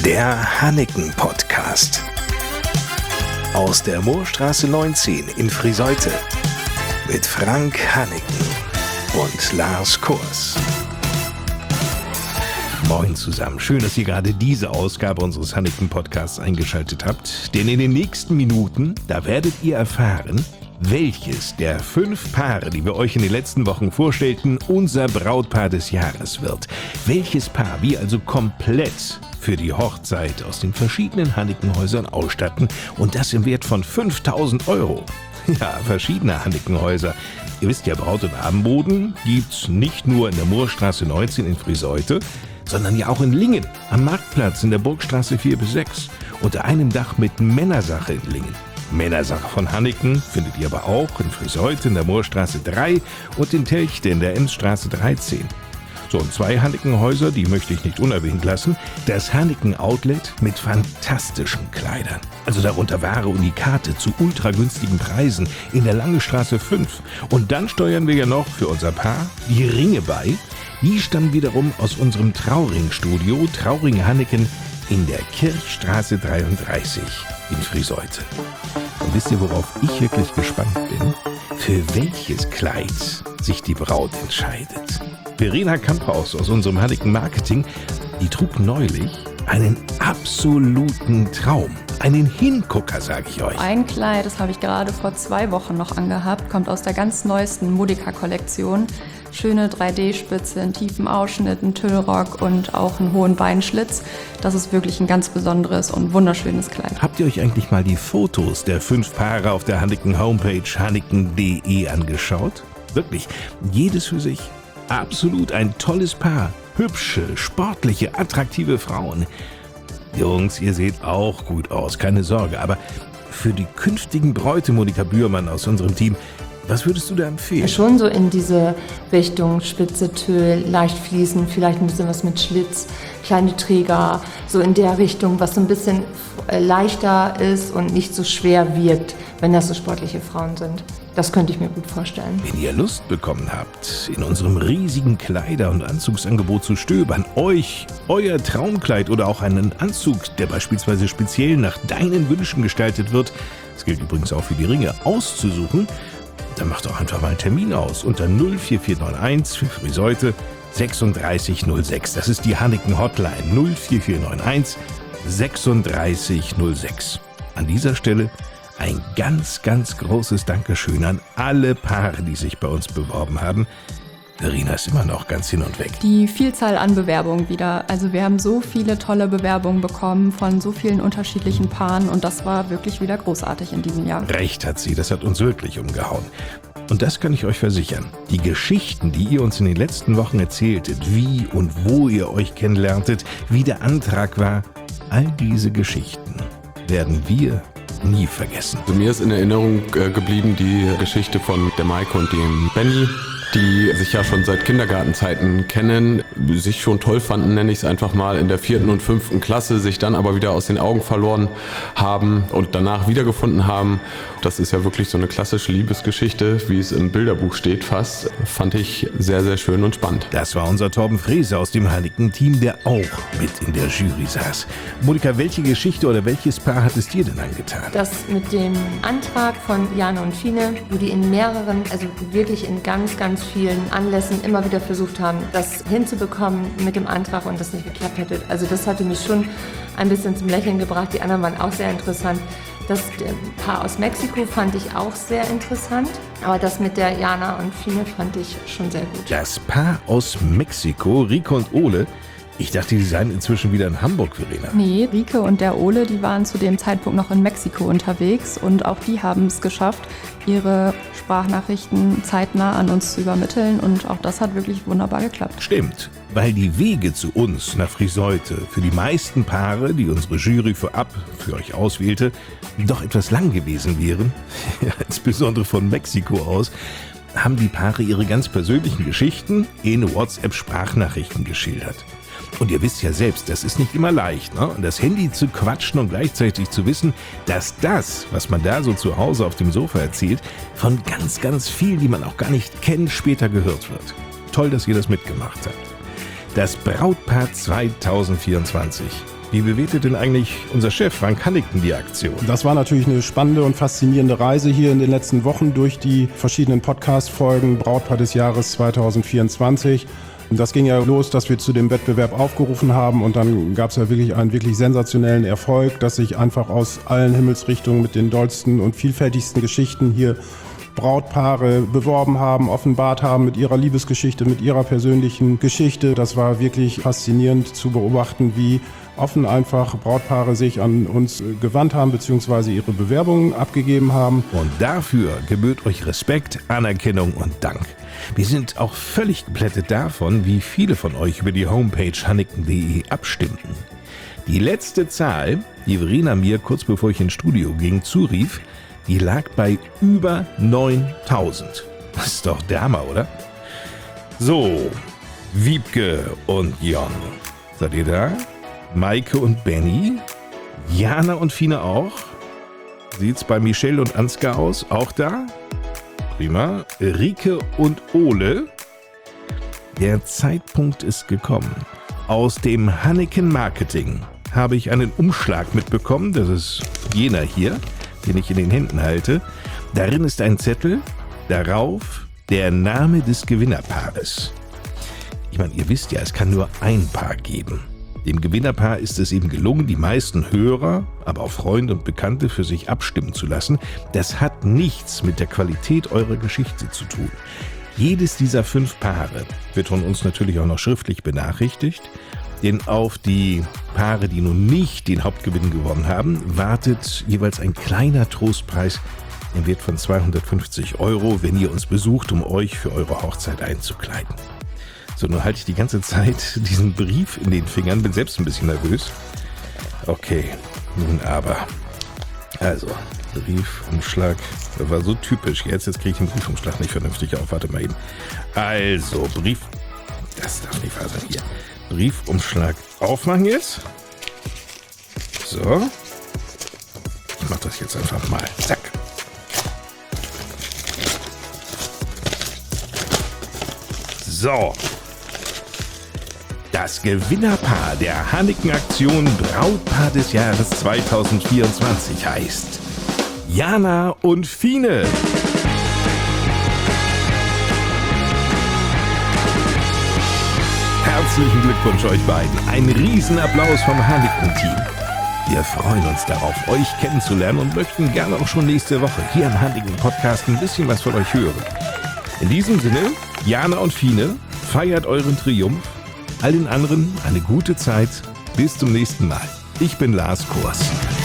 Der Hanneken-Podcast. Aus der Moorstraße 19 in Friseute. Mit Frank Hanneken und Lars Kors. Moin zusammen. Schön, dass ihr gerade diese Ausgabe unseres Hanneken-Podcasts eingeschaltet habt. Denn in den nächsten Minuten, da werdet ihr erfahren, welches der 5 Paare, die wir euch in den letzten Wochen vorstellten, unser Brautpaar des Jahres wird. Welches Paar wir also komplett für die Hochzeit aus den verschiedenen Hannekenhäusern ausstatten und das im Wert von 5.000 €. Ja, verschiedene Hannekenhäuser. Ihr wisst ja, Braut- und Abendboden gibt's nicht nur in der Moorstraße 19 in Friseute, sondern ja auch in Lingen, am Marktplatz in der Burgstraße 4-6, unter einem Dach mit Männersache in Lingen. Männersache von Hanneken findet ihr aber auch in Friseute in der Moorstraße 3 und in Telchte in der Emsstraße 13. So, und 2 Hannekenhäuser, die möchte ich nicht unerwähnt lassen. Das Hanneken Outlet mit fantastischen Kleidern. Also darunter wahre Unikate zu ultra günstigen Preisen in der Langestraße 5. Und dann steuern wir ja noch für unser Paar die Ringe bei. Die stammen wiederum aus unserem Trauring-Studio Trauring Hanneken in der Kirchstraße 33 in Friseute. Und wisst ihr, worauf ich wirklich gespannt bin? Für welches Kleid sich die Braut entscheidet. Verena Kamphaus aus unserem Hanneken Marketing, die trug neulich einen absoluten Traum. Einen Hingucker, sage ich euch. Ein Kleid, das habe ich gerade vor 2 Wochen noch angehabt, kommt aus der ganz neuesten Modica-Kollektion. Schöne 3D-Spitze, einen tiefen Ausschnitt, einen Tüllrock und auch einen hohen Beinschlitz. Das ist wirklich ein ganz besonderes und wunderschönes Kleid. Habt ihr euch eigentlich mal die Fotos der 5 Paare auf der Hanneken Homepage hanneken.de angeschaut? Wirklich, jedes für sich. Absolut ein tolles Paar. Hübsche, sportliche, attraktive Frauen. Jungs, ihr seht auch gut aus, keine Sorge. Aber für die künftigen Bräute, Monika Bührmann aus unserem Team, was würdest du da empfehlen? Schon so in diese Richtung Spitze, Tüll, leicht fließen, vielleicht ein bisschen was mit Schlitz, kleine Träger, so in der Richtung, was so ein bisschen leichter ist und nicht so schwer wirkt, wenn das so sportliche Frauen sind. Das könnte ich mir gut vorstellen. Wenn ihr Lust bekommen habt, in unserem riesigen Kleider- und Anzugsangebot zu stöbern, euch euer Traumkleid oder auch einen Anzug, der beispielsweise speziell nach deinen Wünschen gestaltet wird, das gilt übrigens auch für die Ringe, auszusuchen, dann macht doch einfach mal einen Termin aus unter 04491 für Friseute 3606. Das ist die Hanneken Hotline 04491 3606. An dieser Stelle ein ganz, ganz großes Dankeschön an alle Paare, die sich bei uns beworben haben. Verena ist immer noch ganz hin und weg. Die Vielzahl an Bewerbungen wieder. Also wir haben so viele tolle Bewerbungen bekommen von so vielen unterschiedlichen Paaren und das war wirklich wieder großartig in diesem Jahr. Recht hat sie, das hat uns wirklich umgehauen. Und das kann ich euch versichern. Die Geschichten, die ihr uns in den letzten Wochen erzähltet, wie und wo ihr euch kennenlerntet, wie der Antrag war, all diese Geschichten werden wir nie vergessen. Also mir ist in Erinnerung geblieben die Geschichte von der Maike und dem Benny, die sich ja schon seit Kindergartenzeiten kennen, sich schon toll fanden, nenne ich es einfach mal, in der 4. und 5. Klasse, sich dann aber wieder aus den Augen verloren haben und danach wiedergefunden haben. Das ist ja wirklich so eine klassische Liebesgeschichte, wie es im Bilderbuch steht fast. Fand ich sehr, sehr schön und spannend. Das war unser Torben Frese aus dem Hanneken-Team, der auch mit in der Jury saß. Monika, welche Geschichte oder welches Paar hat es dir denn angetan? Das mit dem Antrag von Jana und Fine, wo die in mehreren, also wirklich in ganz, ganz vielen Anlässen immer wieder versucht haben, das hinzubekommen mit dem Antrag und das nicht geklappt hätte. Also das hatte mich schon ein bisschen zum Lächeln gebracht. Die anderen waren auch sehr interessant. Das Paar aus Mexiko fand ich auch sehr interessant. Aber das mit der Jana und Fine fand ich schon sehr gut. Das Paar aus Mexiko, Rike und Ole. Ich dachte, die seien inzwischen wieder in Hamburg, Verena. Nee, Rike und der Ole, die waren zu dem Zeitpunkt noch in Mexiko unterwegs und auch die haben es geschafft, ihre Sprachnachrichten zeitnah an uns zu übermitteln und auch das hat wirklich wunderbar geklappt. Stimmt, weil die Wege zu uns nach Friseute für die meisten Paare, die unsere Jury vorab für euch auswählte, doch etwas lang gewesen wären, insbesondere von Mexiko aus, haben die Paare ihre ganz persönlichen Geschichten in WhatsApp-Sprachnachrichten geschildert. Und ihr wisst ja selbst, das ist nicht immer leicht, ne? Und das Handy zu quatschen und gleichzeitig zu wissen, dass das, was man da so zu Hause auf dem Sofa erzählt, von ganz, ganz vielen, die man auch gar nicht kennt, später gehört wird. Toll, dass ihr das mitgemacht habt. Das Brautpaar 2024. Wie bewertet denn eigentlich unser Chef Frank Hannigten die Aktion? Das war natürlich eine spannende und faszinierende Reise hier in den letzten Wochen durch die verschiedenen Podcast-Folgen Brautpaar des Jahres 2024. Und das ging ja los, dass wir zu dem Wettbewerb aufgerufen haben und dann gab es ja wirklich einen wirklich sensationellen Erfolg, dass sich einfach aus allen Himmelsrichtungen mit den dollsten und vielfältigsten Geschichten hier Brautpaare beworben haben, offenbart haben mit ihrer Liebesgeschichte, mit ihrer persönlichen Geschichte. Das war wirklich faszinierend zu beobachten, wie offen einfach Brautpaare sich an uns gewandt haben bzw. ihre Bewerbungen abgegeben haben. Und dafür gebührt euch Respekt, Anerkennung und Dank. Wir sind auch völlig geplättet davon, wie viele von euch über die Homepage hannigten.de abstimmten. Die letzte Zahl, die Verena mir kurz bevor ich ins Studio ging zurief, die lag bei über 9000. Das ist doch der Hammer, oder? So, Wiebke und Jon. Seid ihr da? Maike und Benny? Jana und Fine auch? Sieht's bei Michelle und Ansgar aus? Auch da? Prima. Rike und Ole? Der Zeitpunkt ist gekommen. Aus dem Hanneken Marketing habe ich einen Umschlag mitbekommen. Das ist jener hier, den ich in den Händen halte. Darin ist ein Zettel, darauf der Name des Gewinnerpaares. Ich meine, ihr wisst ja, es kann nur ein Paar geben. Dem Gewinnerpaar ist es eben gelungen, die meisten Hörer, aber auch Freunde und Bekannte für sich abstimmen zu lassen. Das hat nichts mit der Qualität eurer Geschichte zu tun. Jedes dieser 5 Paare wird von uns natürlich auch noch schriftlich benachrichtigt, denn auf die Paare, die nun nicht den Hauptgewinn gewonnen haben, wartet jeweils ein kleiner Trostpreis im Wert von 250 €, wenn ihr uns besucht, um euch für eure Hochzeit einzukleiden. So, nun halte ich die ganze Zeit diesen Brief in den Fingern, bin selbst ein bisschen nervös. Okay, nun aber. Also, Briefumschlag, das war so typisch. Jetzt kriege ich den Briefumschlag nicht vernünftig auf. Warte mal eben. Also, das darf nicht wahr sein hier. Briefumschlag aufmachen jetzt. So. Ich mache das jetzt einfach mal. Zack. So. Das Gewinnerpaar der Hanneken-Aktion Brautpaar des Jahres 2024 heißt Jana und Fine. Herzlichen Glückwunsch euch beiden. Ein Riesenapplaus vom Hanneken-Team. Wir freuen uns darauf, euch kennenzulernen und möchten gerne auch schon nächste Woche hier im Hanneken-Podcast ein bisschen was von euch hören. In diesem Sinne, Jana und Fine, feiert euren Triumph. Allen anderen eine gute Zeit. Bis zum nächsten Mal. Ich bin Lars Kors.